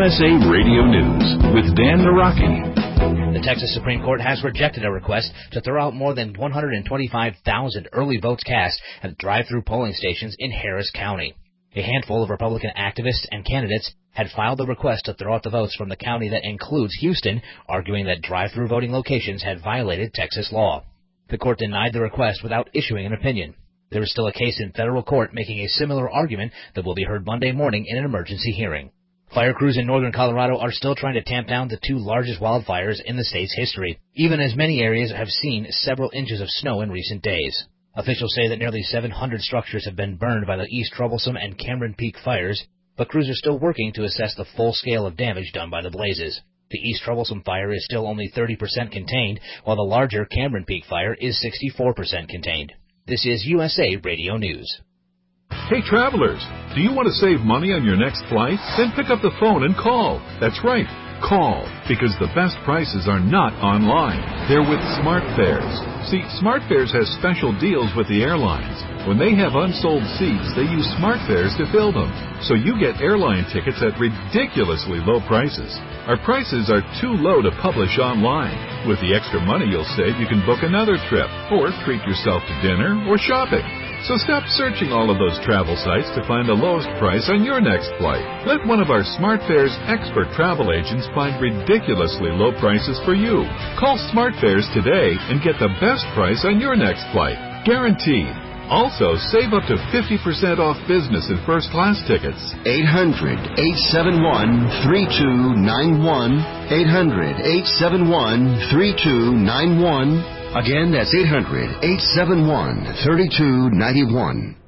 USA Radio News with Dan Naraki. The Texas Supreme Court has rejected a request to throw out more than 125,000 early votes cast at drive-through polling stations in Harris County. A handful of Republican activists and candidates had filed a request to throw out the votes from the county that includes Houston, arguing that drive-through voting locations had violated Texas law. The court denied the request without issuing an opinion. There is still a case in federal court making a similar argument that will be heard Monday morning in an emergency hearing. Fire crews in northern Colorado are still trying to tamp down the two largest wildfires in the state's history, even as many areas have seen several inches of snow in recent days. Officials say that nearly 700 structures have been burned by the East Troublesome and Cameron Peak fires, but crews are still working to assess the full scale of damage done by the blazes. The East Troublesome fire is still only 30% contained, while the larger Cameron Peak fire is 64% contained. This is USA Radio News. Hey travelers, do you want to save money on your next flight? Then pick up the phone and call. That's right, call, because the best prices are not online. They're with SmartFares. See, SmartFares has special deals with the airlines. When they have unsold seats, they use SmartFares to fill them. So you get airline tickets at ridiculously low prices. Our prices are too low to publish online. With the extra money you'll save, you can book another trip, or treat yourself to dinner or shopping. So stop searching all of those travel sites to find the lowest price on your next flight. Let one of our SmartFares expert travel agents find ridiculously low prices for you. Call SmartFares today and get the best price on your next flight. Guaranteed. Also, save up to 50% off business and first-class tickets. 800-871-3291. 800-871-3291. Again, that's 800-871-3291.